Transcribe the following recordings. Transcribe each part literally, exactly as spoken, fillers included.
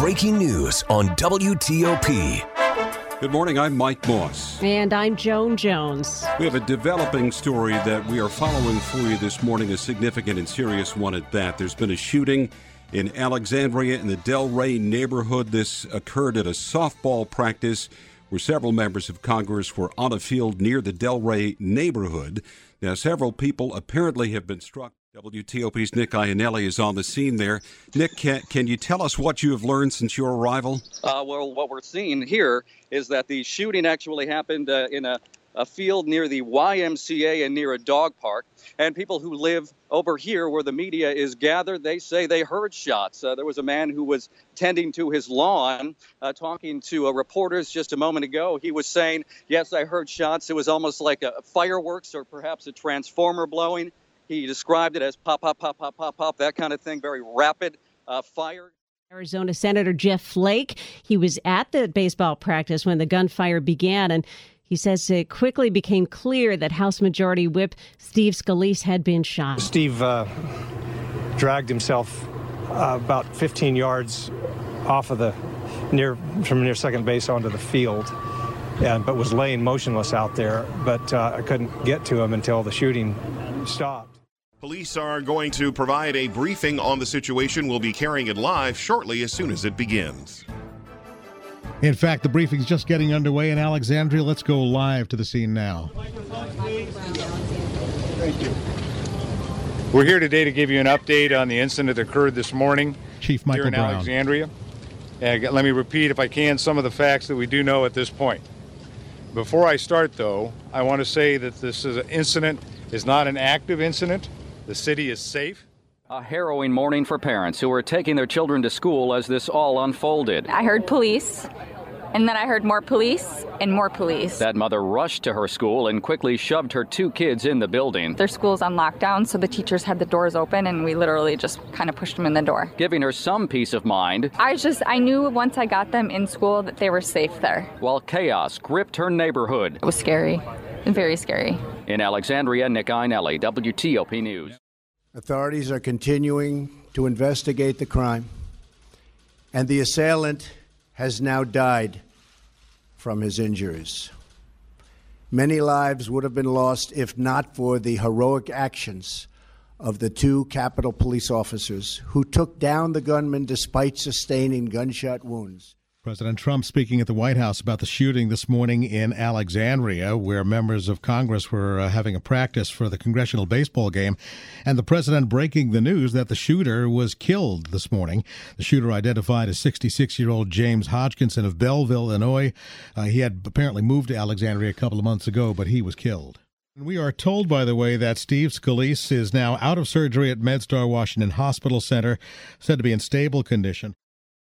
breaking news on W T O P. Good morning, I'm Mike Moss. And I'm Joan Jones. We have a developing story that we are following for you this morning, a significant and serious one at that. There's been a shooting in Alexandria in the Delray neighborhood. This occurred at a softball practice where several members of Congress were on a field near the Delray neighborhood. Now, several people apparently have been struck. W T O P's Nick Iannelli is on the scene there. Nick, can, can you tell us what you have learned since your arrival? Uh, well, what we're seeing here is that the shooting actually happened uh, in a, a field near the Y M C A and near a dog park. And people who live over here where the media is gathered, they say they heard shots. Uh, there was a man who was tending to his lawn, uh, talking to uh, reporters just a moment ago. He was saying, yes, I heard shots. It was almost like a fireworks or perhaps a transformer blowing. He described it as pop, pop, pop, pop, pop, pop, that kind of thing, very rapid uh, fire. Arizona Senator Jeff Flake, he was at the baseball practice when the gunfire began, and he says it quickly became clear that House Majority Whip Steve Scalise had been shot. Steve uh, dragged himself uh, about fifteen yards off of the near from near second base onto the field, and but was laying motionless out there. But uh, I couldn't get to him until the shooting stopped. Police are going to provide a briefing on the situation. We'll be carrying it live shortly as soon as it begins. In fact, the briefing's just getting underway in Alexandria. Let's go live to the scene now. Thank you. We're here today to give you an update on the incident that occurred this morning Chief Michael here in Brown. Alexandria. And let me repeat, if I can, some of the facts that we do know at this point. Before I start, though, I want to say that this is an incident is not an active incident. The city is safe. A harrowing morning for parents who were taking their children to school as this all unfolded. I heard police, and then I heard more police and more police. That mother rushed to her school and quickly shoved her two kids in the building. Their school's on lockdown, so the teachers had the doors open, and we literally just kind of pushed them in the door. Giving her some peace of mind. I just, I knew once I got them in school that they were safe there. While chaos gripped her neighborhood. It was scary, very scary. In Alexandria, Nick Iannelli, W T O P News. Authorities are continuing to investigate the crime, and the assailant has now died from his injuries. Many lives would have been lost if not for the heroic actions of the two Capitol Police officers who took down the gunman despite sustaining gunshot wounds. President Trump speaking at the White House about the shooting this morning in Alexandria, where members of Congress were uh, having a practice for the congressional baseball game, and the president breaking the news that the shooter was killed this morning. The shooter, identified as sixty-six-year-old James Hodgkinson of Belleville, Illinois. Uh, he had apparently moved to Alexandria a couple of months ago, but he was killed. We are told, by the way, that Steve Scalise is now out of surgery at MedStar Washington Hospital Center, said to be in stable condition.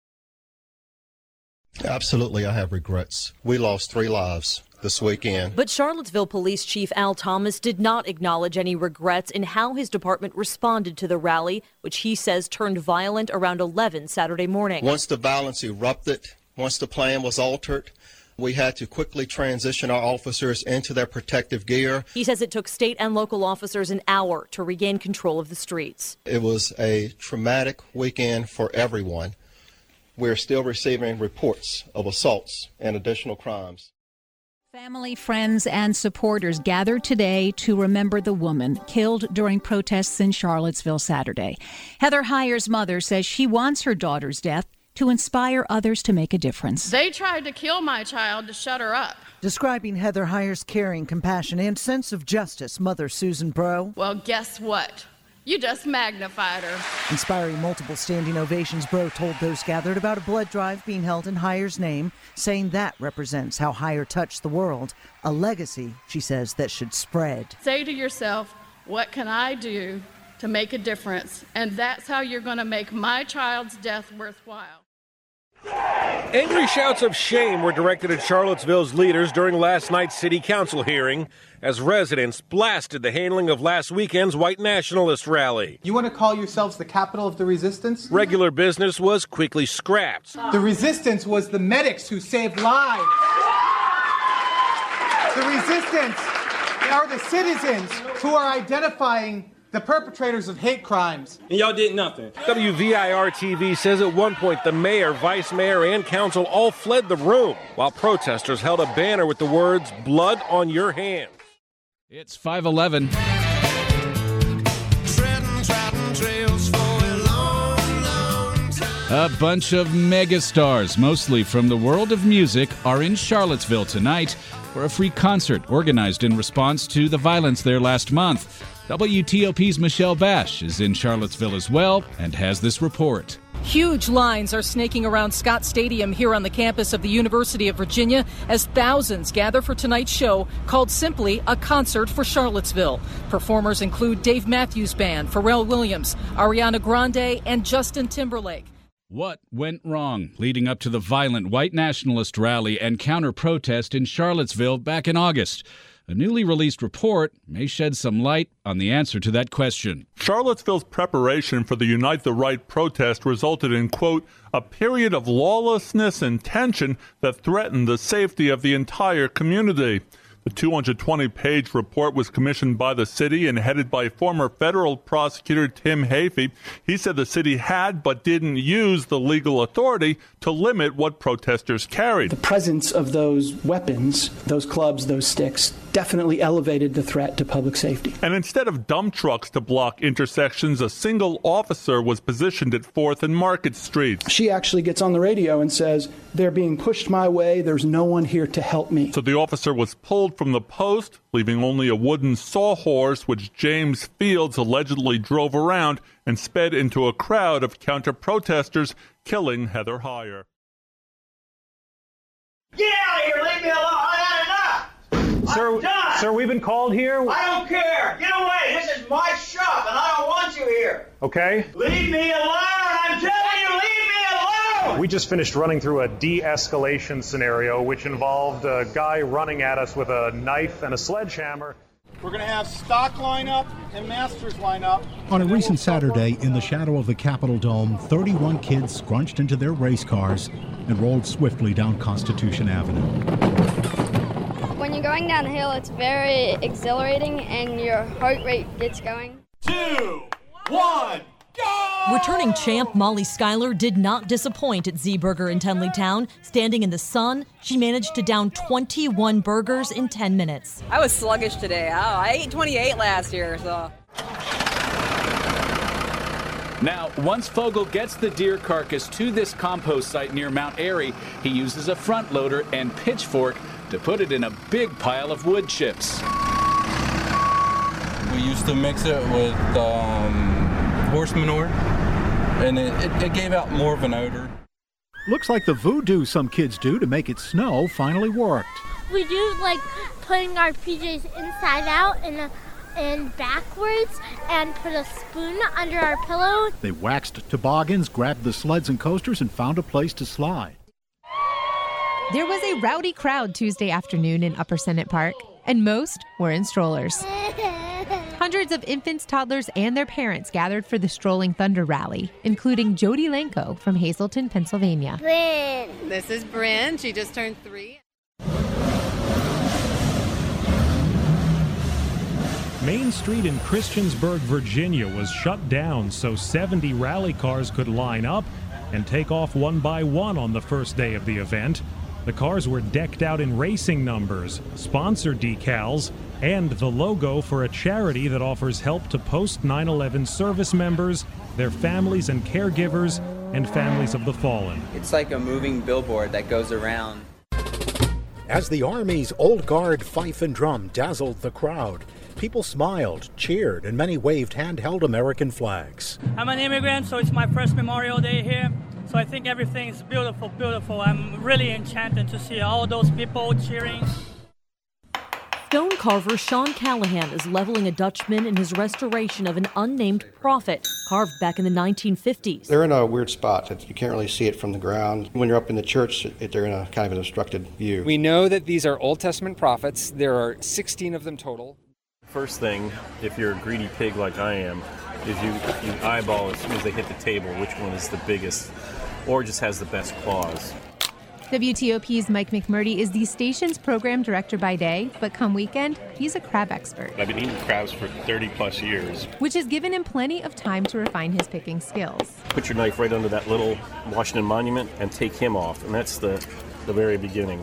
Absolutely, I have regrets. We lost three lives this weekend. But Charlottesville Police Chief Al Thomas did not acknowledge any regrets in how his department responded to the rally, which he says turned violent around eleven Saturday morning. Once the violence erupted, once the plan was altered, we had to quickly transition our officers into their protective gear. He says it took state and local officers an hour to regain control of the streets. It was a traumatic weekend for everyone. We're still receiving reports of assaults and additional crimes. Family, friends, and supporters gathered today to remember the woman killed during protests in Charlottesville Saturday. Heather Heyer's mother says she wants her daughter's death to inspire others to make a difference. They tried to kill my child to shut her up. Describing Heather Heyer's caring, compassion, and sense of justice, Mother Susan Bro. Well, guess what? You just magnified her. Inspiring multiple standing ovations, Bro told those gathered about a blood drive being held in Heyer's name, saying that represents how Heyer touched the world, a legacy, she says, that should spread. Say to yourself, what can I do to make a difference? And that's how you're going to make my child's death worthwhile. Angry shouts of shame were directed at Charlottesville's leaders during last night's city council hearing as residents blasted the handling of last weekend's white nationalist rally. You want to call yourselves the capital of the resistance? Regular business was quickly scrapped. The resistance was the medics who saved lives. The resistance are the citizens who are identifying the perpetrators of hate crimes. And y'all did nothing. W V I R T V says at one point the mayor, vice mayor, and council all fled the room while protesters held a banner with the words, "Blood on your hands." It's five eleven. A bunch of megastars, mostly from the world of music, are in Charlottesville tonight for a free concert organized in response to the violence there last month. W T O P's Michelle Bash is in Charlottesville as well and has this report. Huge lines are snaking around Scott Stadium here on the campus of the University of Virginia as thousands gather for tonight's show called simply A Concert for Charlottesville. Performers include Dave Matthews Band, Pharrell Williams, Ariana Grande, and Justin Timberlake. What went wrong leading up to the violent white nationalist rally and counter-protest in Charlottesville back in August? A newly released report may shed some light on the answer to that question. Charlottesville's preparation for the Unite the Right protest resulted in, quote, a period of lawlessness and tension that threatened the safety of the entire community. The two hundred twenty page report was commissioned by the city and headed by former federal prosecutor Tim Hafey. He said the city had but didn't use the legal authority to limit what protesters carried. The presence of those weapons, those clubs, those sticks, definitely elevated the threat to public safety. And instead of dump trucks to block intersections, a single officer was positioned at fourth and Market Streets. She actually gets on the radio and says, they're being pushed my way, there's no one here to help me. So the officer was pulled from the post, leaving only a wooden sawhorse, which James Fields allegedly drove around and sped into a crowd of counter-protesters, killing Heather Heyer. Get out of here! Leave me alone! I had enough! Sir, I'm done! Sir, we've been called here. I don't care! Get away! This is my shop, and I don't want you here! Okay. Leave me alone! I'm telling you, leave me alone! We just finished running through a de-escalation scenario, which involved a guy running at us with a knife and a sledgehammer. We're going to have stock line up and masters line up. On a recent Saturday, in the shadow of the Capitol Dome, thirty-one kids scrunched into their race cars and rolled swiftly down Constitution Avenue. When you're going down the hill, it's very exhilarating and your heart rate gets going. Two, one, go! Returning champ Molly Schuyler did not disappoint at Z Burger in Tenleytown. Standing in the sun, she managed to down twenty-one burgers in ten minutes. I was sluggish today. Oh, I ate twenty-eight last year, so. Now, once Fogel gets the deer carcass to this compost site near Mount Airy, he uses a front loader and pitchfork to put it in a big pile of wood chips. We used to mix it with um, horse manure, and it, it, it gave out more of an odor. Looks like the voodoo some kids do to make it snow finally worked. We do like putting our P Js inside out and uh, and backwards and put a spoon under our pillow. They waxed toboggans, grabbed the sleds and coasters, and found a place to slide. There was a rowdy crowd Tuesday afternoon in Upper Senate Park, and most were in strollers. Hundreds of infants, toddlers, and their parents gathered for the Strolling Thunder Rally, including Jody Lanko from Hazleton, Pennsylvania. Bryn. This is Bryn. She just turned three. Main Street in Christiansburg, Virginia was shut down so seventy rally cars could line up and take off one by one on the first day of the event. The cars were decked out in racing numbers, sponsor decals, and the logo for a charity that offers help to post nine eleven service members, their families and caregivers, and families of the fallen. It's like a moving billboard that goes around. As the Army's Old Guard fife and drum dazzled the crowd, people smiled, cheered, and many waved handheld American flags. I'm an immigrant, so it's my first Memorial Day here. So I think everything is beautiful, beautiful. I'm really enchanted to see all those people cheering. Stone carver Sean Callahan is leveling a Dutchman in his restoration of an unnamed prophet carved back in the nineteen fifties. They're in a weird spot. You can't really see it from the ground. When you're up in the church, they're in a kind of an obstructed view. We know that these are Old Testament prophets. There are sixteen of them total. First thing, if you're a greedy pig like I am, is you, you eyeball as soon as they hit the table which one is the biggest or just has the best claws. W T O P's Mike McMurdy is the station's program director by day, but come weekend, he's a crab expert. I've been eating crabs for thirty plus years. Which has given him plenty of time to refine his picking skills. Put your knife right under that little Washington Monument and take him off, and that's the, the very beginning.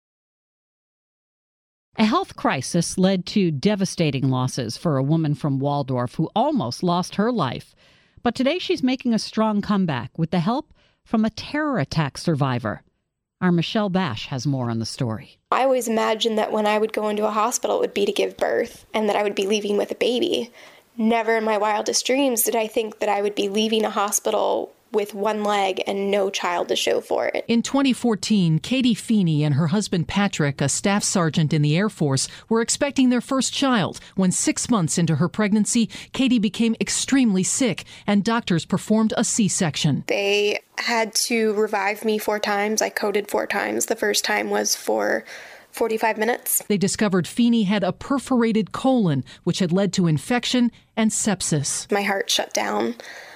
A health crisis led to devastating losses for a woman from Waldorf who almost lost her life. But today she's making a strong comeback with the help from a terror attack survivor. Our Michelle Bash has more on the story. I always imagined that when I would go into a hospital, it would be to give birth and that I would be leaving with a baby. Never in my wildest dreams did I think that I would be leaving a hospital with one leg and no child to show for it. In twenty fourteen, Katie Feeney and her husband Patrick, a staff sergeant in the Air Force, were expecting their first child when six months into her pregnancy, Katie became extremely sick and doctors performed a C-section. They had to revive me four times. I coded four times. The first time was for forty-five minutes. They discovered Feeney had a perforated colon, which had led to infection and sepsis. My heart shut down.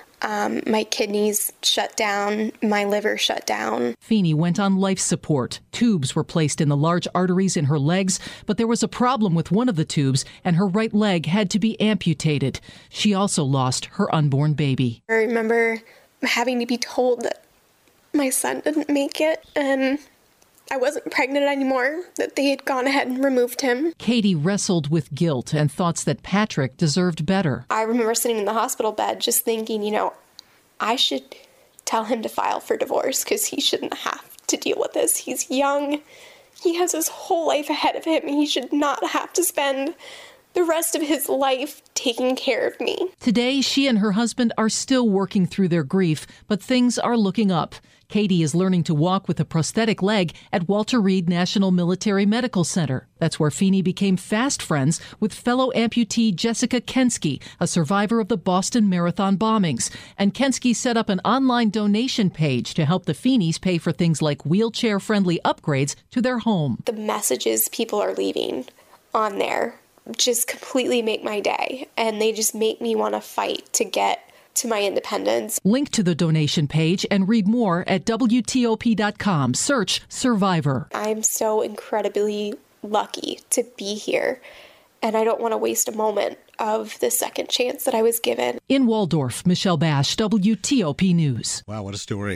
Um, my kidneys shut down, my liver shut down. Feeney went on life support. Tubes were placed in the large arteries in her legs, but there was a problem with one of the tubes, and her right leg had to be amputated. She also lost her unborn baby. I remember having to be told that my son didn't make it, and I wasn't pregnant anymore, that they had gone ahead and removed him. Katie wrestled with guilt and thoughts that Patrick deserved better. I remember sitting in the hospital bed just thinking, you know, I should tell him to file for divorce because he shouldn't have to deal with this. He's young. He has his whole life ahead of him. He should not have to spend the rest of his life taking care of me. Today, she and her husband are still working through their grief, but things are looking up. Katie is learning to walk with a prosthetic leg at Walter Reed National Military Medical Center. That's where Feeney became fast friends with fellow amputee Jessica Kensky, a survivor of the Boston Marathon bombings. And Kensky set up an online donation page to help the Feeneys pay for things like wheelchair-friendly upgrades to their home. The messages people are leaving on there just completely make my day, and they just make me want to fight to get to my independence. Link to the donation page and read more at W T O P dot com. Search Survivor. I'm so incredibly lucky to be here, and I don't want to waste a moment of the second chance that I was given. In Waldorf, Michelle Bash, W T O P News. Wow, what a story.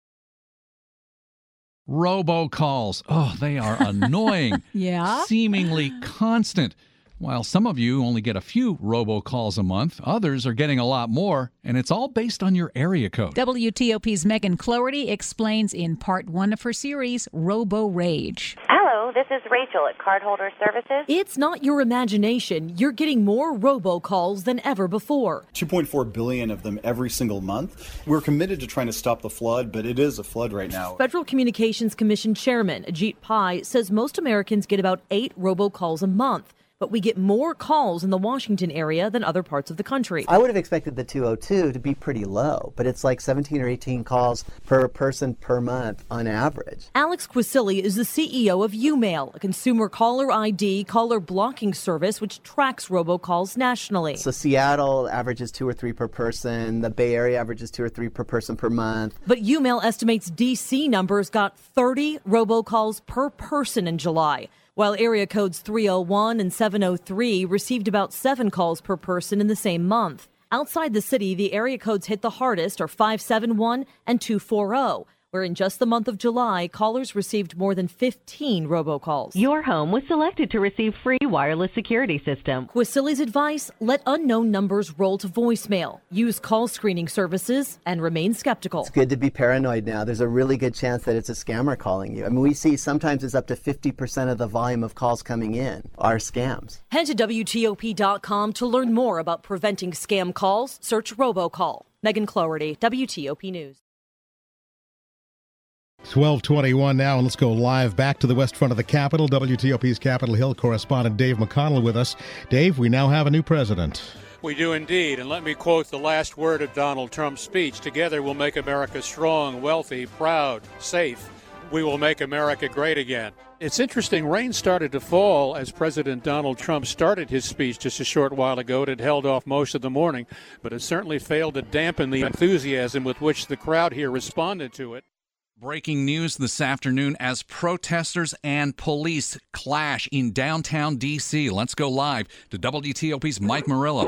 Robocalls. Oh, they are annoying. Yeah? Seemingly constant. While some of you only get a few robocalls a month, others are getting a lot more, and it's all based on your area code. W T O P's Megan Cloherty explains in part one of her series, Robo Rage. Hello, this is Rachel at Cardholder Services. It's not your imagination. You're getting more robocalls than ever before. two point four billion of them every single month. We're committed to trying to stop the flood, but it is a flood right now. Federal Communications Commission Chairman Ajit Pai says most Americans get about eight robocalls a month. But we get more calls in the Washington area than other parts of the country. I would have expected the two oh two to be pretty low, but it's like seventeen or eighteen calls per person per month on average. Alex Quisili is the C E O of UMail, a consumer caller I D, caller blocking service which tracks robocalls nationally. So Seattle averages two or three per person. The Bay Area averages two or three per person per month. But UMail estimates D C numbers got thirty robocalls per person in July, while area codes three oh one and seven oh three received about seven calls per person in the same month. Outside the city, the area codes hit the hardest are five seven one and two forty, where in just the month of July, callers received more than fifteen robocalls. Your home was selected to receive free wireless security system. Quisili's advice, let unknown numbers roll to voicemail, use call screening services, and remain skeptical. It's good to be paranoid now. There's a really good chance that it's a scammer calling you. I mean, we see sometimes it's up to fifty percent of the volume of calls coming in are scams. Head to W T O P dot com to learn more about preventing scam calls. Search robocall. Megan Cloherty, W T O P News. twelve twenty-one now, and let's go live back to the west front of the Capitol. W T O P's Capitol Hill correspondent Dave McConnell with us. Dave, we now have a new president. We do indeed, and let me quote the last word of Donald Trump's speech. Together we'll make America strong, wealthy, proud, safe. We will make America great again. It's interesting, rain started to fall as President Donald Trump started his speech just a short while ago. It had held off most of the morning, but it certainly failed to dampen the enthusiasm with which the crowd here responded to it. Breaking news this afternoon as protesters and police clash in downtown D C. Let's go live to W T O P's Mike Murillo.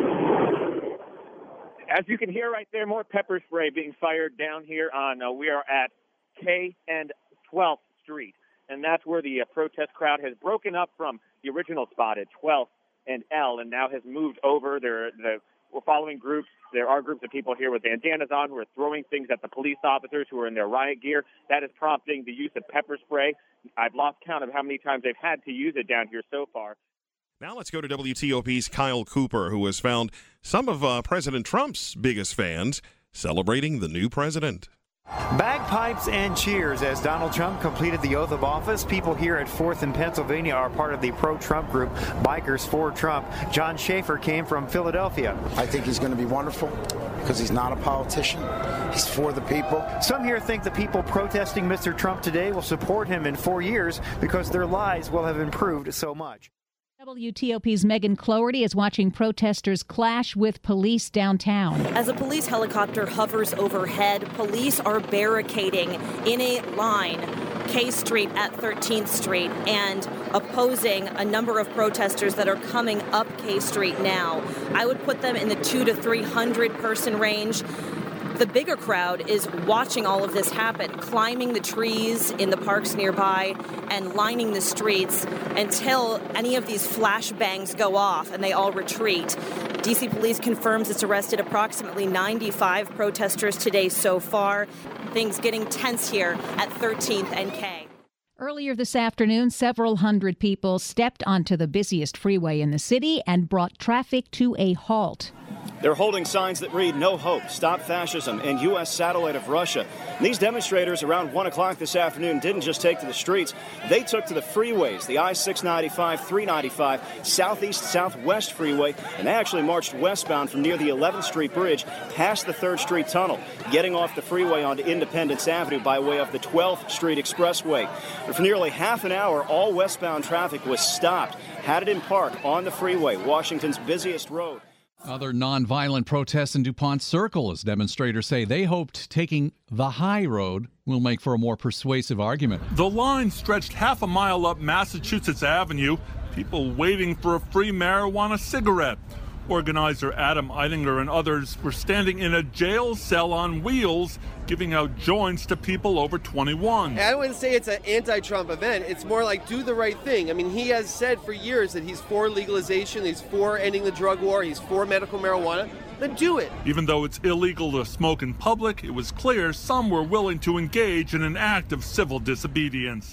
As you can hear right there, more pepper spray being fired down here on, uh, we are at K and twelfth Street. And that's where the uh, protest crowd has broken up from the original spot at twelfth and L and now has moved over. They're, the, we're following groups. There are groups of people here with bandanas on who are throwing things at the police officers who are in their riot gear. That is prompting the use of pepper spray. I've lost count of how many times they've had to use it down here so far. Now let's go to W T O P's Kyle Cooper, who has found some of uh, President Trump's biggest fans celebrating the new president. Bagpipes and cheers as Donald Trump completed the oath of office. People here at fourth in Pennsylvania are part of the pro-Trump group, Bikers for Trump. John Schaefer came from Philadelphia. I think he's going to be wonderful because he's not a politician. He's for the people. Some here think the people protesting Mister Trump today will support him in four years because their lives will have improved so much. W T O P's Megan Cloherty is watching protesters clash with police downtown. As a police helicopter hovers overhead, police are barricading in a line K Street at thirteenth Street and opposing a number of protesters that are coming up K Street now. I would put them in the two to three hundred person range. The bigger crowd is watching all of this happen, climbing the trees in the parks nearby and lining the streets until any of these flashbangs go off and they all retreat. D C police confirms it's arrested approximately ninety-five protesters today so far. Things getting tense here at thirteenth and K. Earlier this afternoon, several hundred people stepped onto the busiest freeway in the city and brought traffic to a halt. They're holding signs that read, "No hope, stop fascism," and U S satellite of Russia. And these demonstrators around one o'clock this afternoon didn't just take to the streets. They took to the freeways, the I six ninety-five, three ninety-five, Southeast Southwest freeway, and they actually marched westbound from near the eleventh Street Bridge past the third Street Tunnel, getting off the freeway onto Independence Avenue by way of the twelfth Street Expressway. But for nearly half an hour, all westbound traffic was stopped. Haddon Park on the freeway, Washington's busiest road. Other nonviolent protests in DuPont Circle, as demonstrators say they hoped taking the high road will make for a more persuasive argument. The line stretched half a mile up Massachusetts Avenue, people waiting for a free marijuana cigarette. Organizer Adam Eidinger and others were standing in a jail cell on wheels, giving out joints to people over twenty-one. I wouldn't say it's an anti-Trump event. It's more like do the right thing. I mean, he has said for years that he's for legalization, he's for ending the drug war, he's for medical marijuana. Then do it. Even though it's illegal to smoke in public, it was clear some were willing to engage in an act of civil disobedience.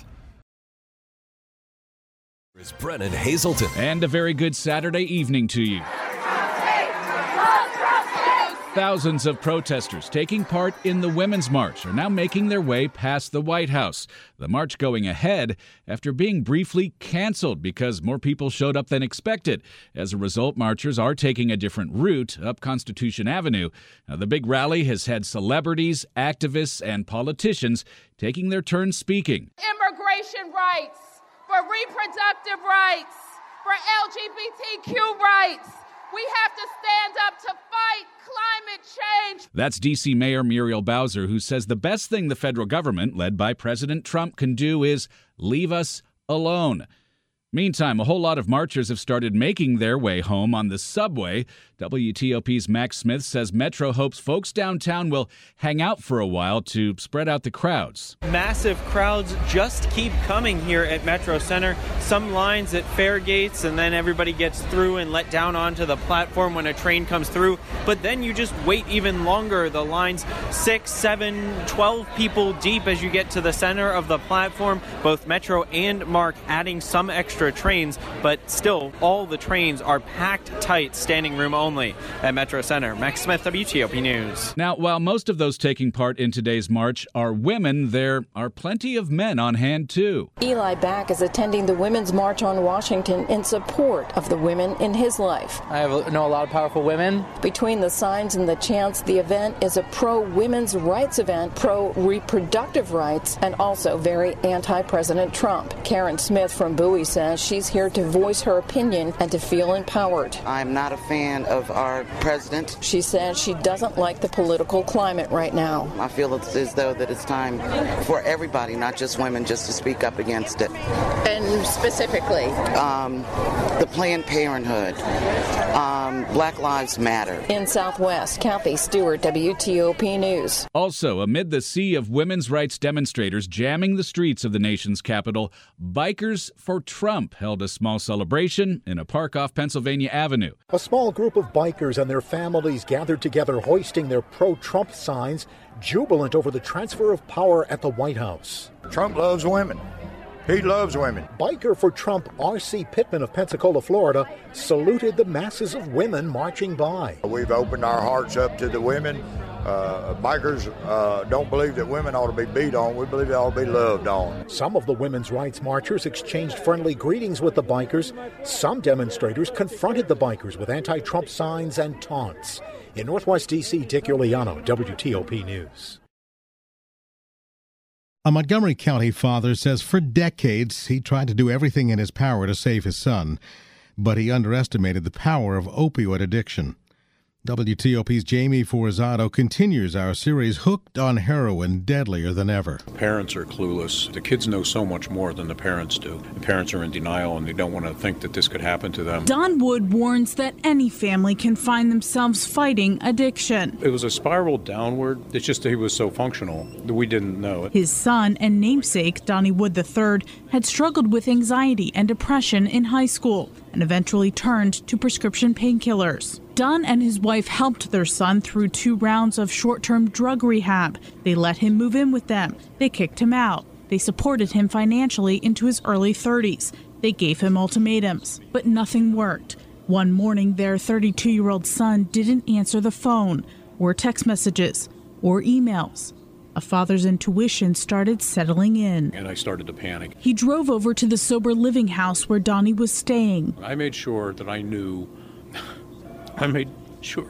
It's Brennan Hazelton. And a very good Saturday evening to you. Thousands of protesters taking part in the Women's March are now making their way past the White House. The march going ahead after being briefly canceled because more people showed up than expected. As a result, marchers are taking a different route up Constitution Avenue. Now, the big rally has had celebrities, activists, and politicians taking their turn speaking. Immigration rights, for reproductive rights, for L G B T Q rights. We have to stand up to fight climate change. That's D C Mayor Muriel Bowser, who says the best thing the federal government, led by President Trump, can do is leave us alone. Meantime, a whole lot of marchers have started making their way home on the subway. W T O P's Max Smith says Metro hopes folks downtown will hang out for a while to spread out the crowds. Massive crowds just keep coming here at Metro Center. Some lines at fare gates, and then everybody gets through and let down onto the platform when a train comes through. But then you just wait even longer. The lines six, seven, twelve people deep as you get to the center of the platform. Both Metro and MARC adding some extra trains, but still all the trains are packed tight, standing room only at Metro Center. Max Smith, W T O P News. Now, while most of those taking part in today's march are women, there are plenty of men on hand, too. Eli Back is attending the Women's March on Washington in support of the women in his life. I have, know a lot of powerful women. Between the signs and the chants, the event is a pro-women's rights event, pro-reproductive rights, and also very anti-President Trump. Karen Smith from Bowie says says she's here to voice her opinion and to feel empowered. I'm not a fan of our president. She says she doesn't like the political climate right now. I feel as though that it's time for everybody, not just women, just to speak up against it. And specifically? Um, the Planned Parenthood. Um, Black Lives Matter. In Southwest, Kathy Stewart, W T O P News. Also, amid the sea of women's rights demonstrators jamming the streets of the nation's capital, Bikers for Trump held a small celebration in a park off Pennsylvania Avenue. A small group of bikers and their families gathered together hoisting their pro-Trump signs, jubilant over the transfer of power at the White House. Trump loves women. He loves women. Biker for Trump R C Pittman of Pensacola, Florida, saluted the masses of women marching by. We've opened our hearts up to the women. Uh, bikers uh, don't believe that women ought to be beat on. We believe they ought to be loved on. Some of the women's rights marchers exchanged friendly greetings with the bikers. Some demonstrators confronted the bikers with anti-Trump signs and taunts. In Northwest D C, Dick Iuliano, W T O P News. A Montgomery County father says for decades he tried to do everything in his power to save his son, but he underestimated the power of opioid addiction. W T O P's Jamie Forzado continues our series, Hooked on Heroin, Deadlier Than Ever. Parents are clueless. The kids know so much more than the parents do. The parents are in denial and they don't want to think that this could happen to them. Don Wood warns that any family can find themselves fighting addiction. It was a spiral downward. It's just that he was so functional that we didn't know it. His son and namesake, Donnie Wood the third, had struggled with anxiety and depression in high school and eventually turned to prescription painkillers. Don and his wife helped their son through two rounds of short-term drug rehab. They let him move in with them. They kicked him out. They supported him financially into his early thirties. They gave him ultimatums, but nothing worked. One morning, their thirty-two-year-old son didn't answer the phone, or text messages, or emails. A father's intuition started settling in. And I started to panic. He drove over to the sober living house where Donnie was staying. I made sure that I knew... I made sure.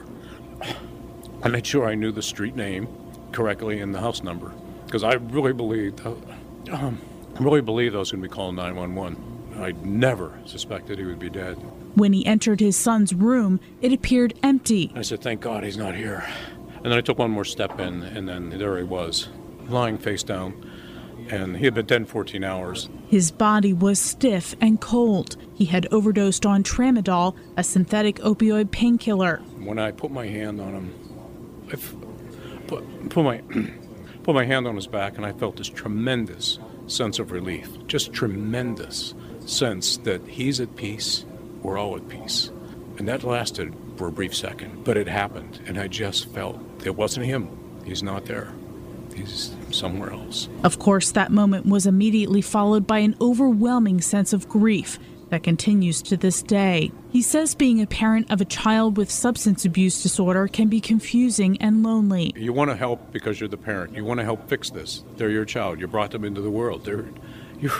I made sure I knew the street name correctly and the house number, because I really believed, uh, um, I really believed I was going to be calling nine one one. I never suspected he would be dead. When he entered his son's room, it appeared empty. I said, "Thank God he's not here." And then I took one more step in, and then there he was, lying face down, and he had been dead fourteen hours. His body was stiff and cold. He had overdosed on tramadol, a synthetic opioid painkiller. When I put my hand on him, I f- put, put my put my hand on his back, and I felt this tremendous sense of relief, just tremendous sense that he's at peace, we're all at peace. And that lasted for a brief second, but it happened, and I just felt it wasn't him. He's not there. He's somewhere else. Of course, that moment was immediately followed by an overwhelming sense of grief that continues to this day. He says being a parent of a child with substance abuse disorder can be confusing and lonely. You want to help because you're the parent. You want to help fix this. They're your child. You brought them into the world. They're you're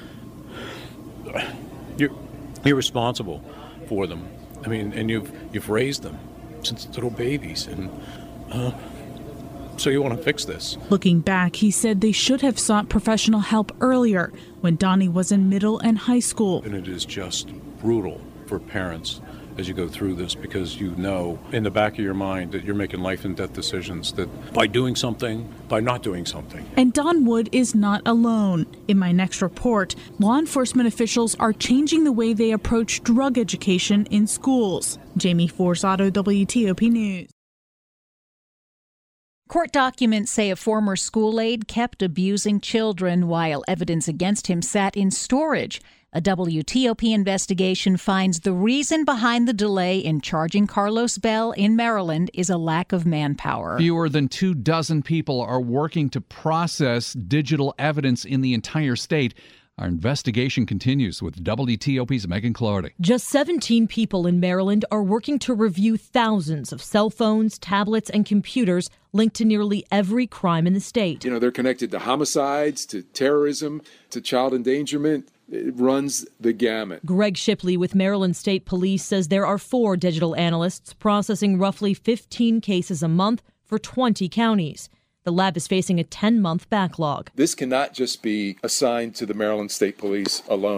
you're, you're responsible for them. I mean, and you've you've raised them since little babies, and uh, so you want to fix this. Looking back, he said they should have sought professional help earlier when Donnie was in middle and high school. And it is just brutal for parents as you go through this, because you know in the back of your mind that you're making life and death decisions, that by doing something, by not doing something. And Don Wood is not alone. In my next report, law enforcement officials are changing the way they approach drug education in schools. Jamie Forzado, W T O P News. Court documents say a former school aide kept abusing children while evidence against him sat in storage. A W T O P investigation finds the reason behind the delay in charging Carlos Bell in Maryland is a lack of manpower. Fewer than two dozen people are working to process digital evidence in the entire state. Our investigation continues with W T O P's Megan Clardy. Just seventeen people in Maryland are working to review thousands of cell phones, tablets, and computers linked to nearly every crime in the state. You know, they're connected to homicides, to terrorism, to child endangerment. It runs the gamut. Greg Shipley with Maryland State Police says there are four digital analysts processing roughly fifteen cases a month for twenty counties. The lab is facing a ten-month backlog. This cannot just be assigned to the Maryland State Police alone.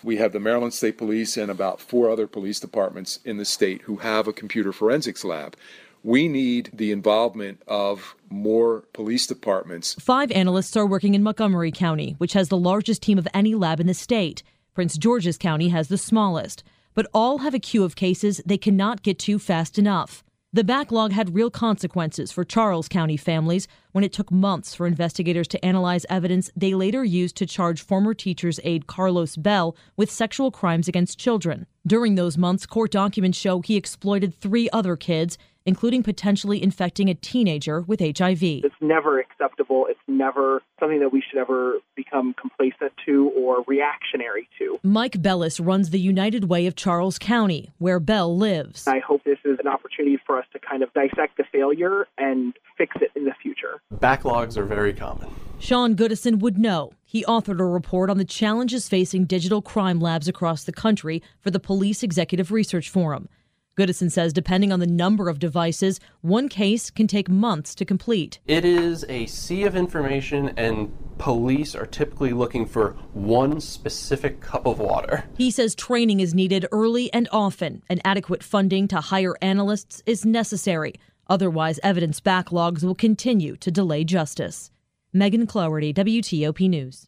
We have the Maryland State Police and about four other police departments in the state who have a computer forensics lab. We need the involvement of more police departments. Five analysts are working in Montgomery County, which has the largest team of any lab in the state. Prince George's County has the smallest, but all have a queue of cases they cannot get to fast enough. The backlog had real consequences for Charles County families when it took months for investigators to analyze evidence they later used to charge former teacher's aide Carlos Bell with sexual crimes against children. During those months, court documents show he exploited three other kids, including potentially infecting a teenager with H I V. It's never acceptable. It's never something that we should ever become complacent to or reactionary to. Mike Bellis runs the United Way of Charles County, where Bell lives. I hope this is an opportunity for us to kind of dissect the failure and fix it in the future. Backlogs are very common. Sean Goodison would know. He authored a report on the challenges facing digital crime labs across the country for the Police Executive Research Forum. Goodison says depending on the number of devices, one case can take months to complete. It is a sea of information, and police are typically looking for one specific cup of water. He says training is needed early and often, and adequate funding to hire analysts is necessary. Otherwise, evidence backlogs will continue to delay justice. Megan Cloherty, W T O P News.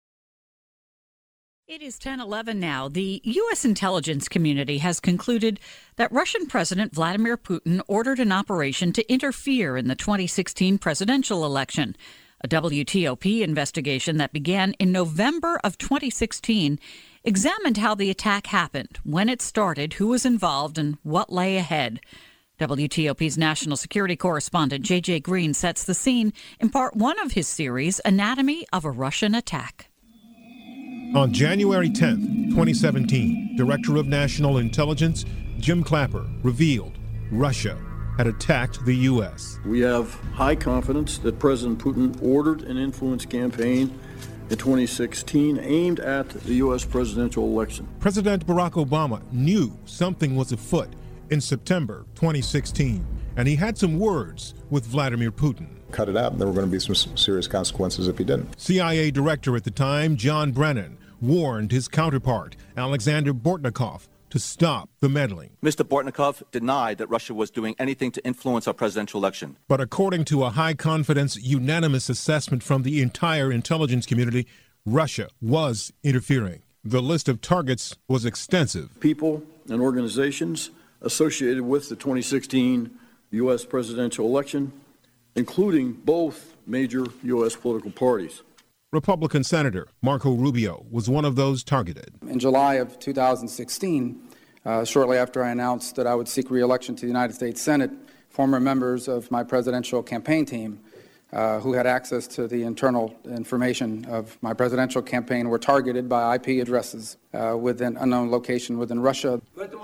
It is ten eleven now. The U S intelligence community has concluded that Russian President Vladimir Putin ordered an operation to interfere in the twenty sixteen presidential election. A W T O P investigation that began in November of twenty sixteen examined how the attack happened, when it started, who was involved, and what lay ahead. W T O P's national security correspondent J J Green sets the scene in part one of his series, Anatomy of a Russian Attack. On January tenth, twenty seventeen, Director of National Intelligence Jim Clapper revealed Russia had attacked the U S. We have high confidence that President Putin ordered an influence campaign in twenty sixteen aimed at the U S presidential election. President Barack Obama knew something was afoot in September twenty sixteen, and he had some words with Vladimir Putin. Cut it out, and there were going to be some serious consequences if he didn't. C I A director at the time, John Brennan, warned his counterpart, Alexander Bortnikov, to stop the meddling. Mister Bortnikov denied that Russia was doing anything to influence our presidential election. But according to a high-confidence, unanimous assessment from the entire intelligence community, Russia was interfering. The list of targets was extensive. People and organizations associated with the twenty sixteen U S presidential election, including both major U S political parties. Republican Senator Marco Rubio was one of those targeted. In July of two thousand sixteen, uh, shortly after I announced that I would seek re-election to the United States Senate, former members of my presidential campaign team uh, who had access to the internal information of my presidential campaign were targeted by I P addresses uh, with an unknown location within Russia.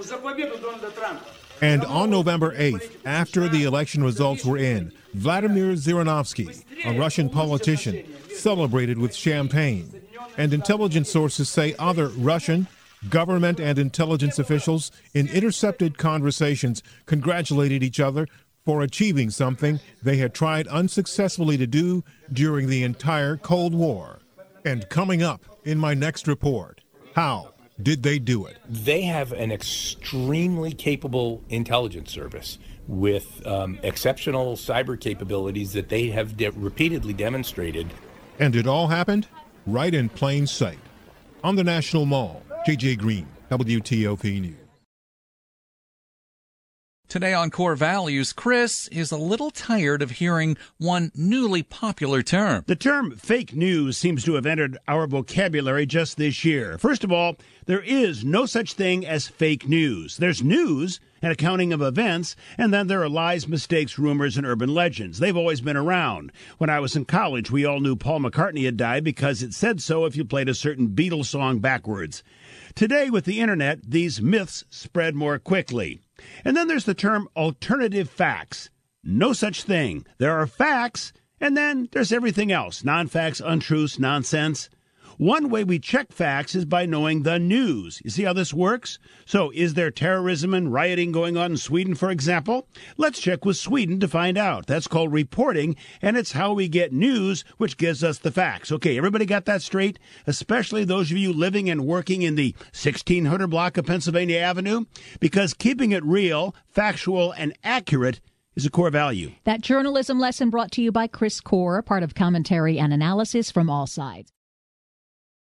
And on November eighth, after the election results were in, Vladimir Zhirinovsky, a Russian politician, celebrated with champagne. And intelligence sources say other Russian government and intelligence officials in intercepted conversations congratulated each other for achieving something they had tried unsuccessfully to do during the entire Cold War. And coming up in my next report, how did they do it? They have an extremely capable intelligence service with um, exceptional cyber capabilities that they have de- repeatedly demonstrated. And it all happened right in plain sight. On the National Mall, J J Green, W T O P News. Today on Core Values, Chris is a little tired of hearing one newly popular term. The term fake news seems to have entered our vocabulary just this year. First of all, there is no such thing as fake news. There's news, an accounting of events, and then there are lies, mistakes, rumors, and urban legends. They've always been around. When I was in college, we all knew Paul McCartney had died because it said so if you played a certain Beatles song backwards. Today, with the internet, these myths spread more quickly. And then there's the term alternative facts. No such thing. There are facts, and then there's everything else. Non-facts, untruths, nonsense. One way we check facts is by knowing the news. You see how this works? So, is there terrorism and rioting going on in Sweden, for example? Let's check with Sweden to find out. That's called reporting, and it's how we get news, which gives us the facts. Okay, everybody got that straight? Especially those of you living and working in the sixteen hundred block of Pennsylvania Avenue? Because keeping it real, factual, and accurate is a core value. That journalism lesson brought to you by Chris Core, part of Commentary and Analysis from All Sides.